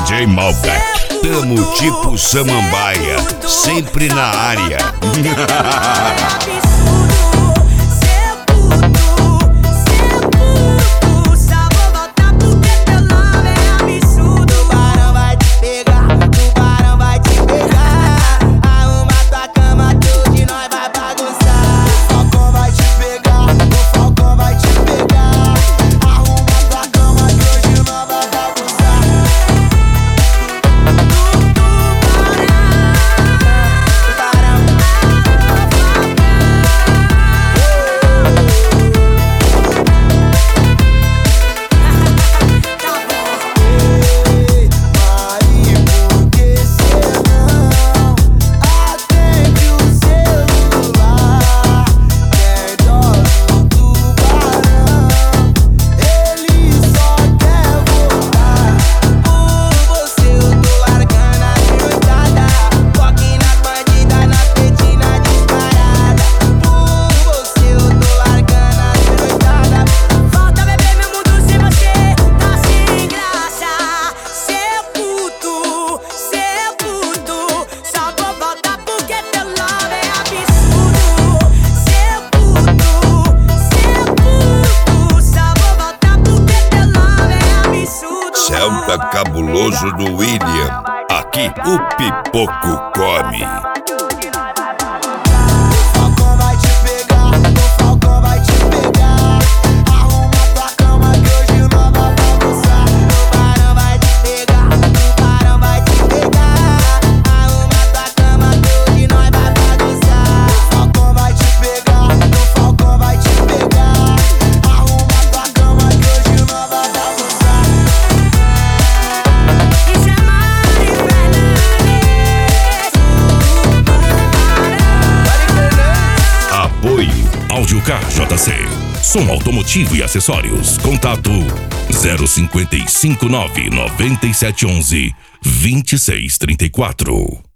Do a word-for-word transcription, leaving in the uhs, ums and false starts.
J Malbec. Tamo tipo Samambaia, sempre na área. Celta cabuloso do William. Aqui o pipoco come. Audiocar J C, som automotivo e acessórios. Contato zero cinco cinco nove nove sete um um vinte e seis trinta e quatro.